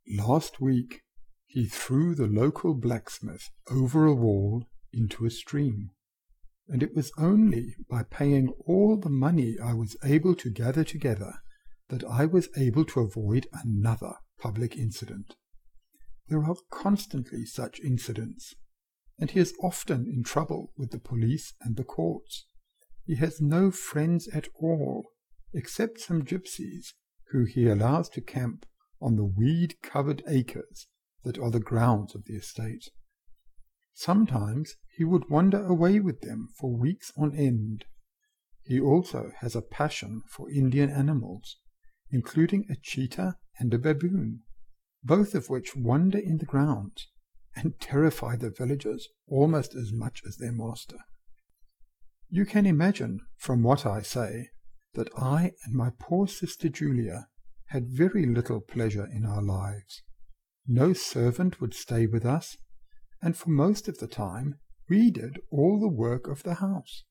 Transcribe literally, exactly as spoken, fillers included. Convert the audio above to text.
Last week he threw the local blacksmith over a wall into a stream, and it was only by paying all the money I was able to gather together that I was able to avoid another public incident. There are constantly such incidents, and he is often in trouble with the police and the courts. He has no friends at all, except some gypsies who he allows to camp on the weed-covered acres that are the grounds of the estate. Sometimes he would wander away with them for weeks on end. He also has a passion for Indian animals, including a cheetah and a baboon, both of which wander in the grounds and terrify the villagers almost as much as their master. You can imagine from what I say that I and my poor sister Julia had very little pleasure in our lives. No servant would stay with us, and for most of the time we did all the work of the house.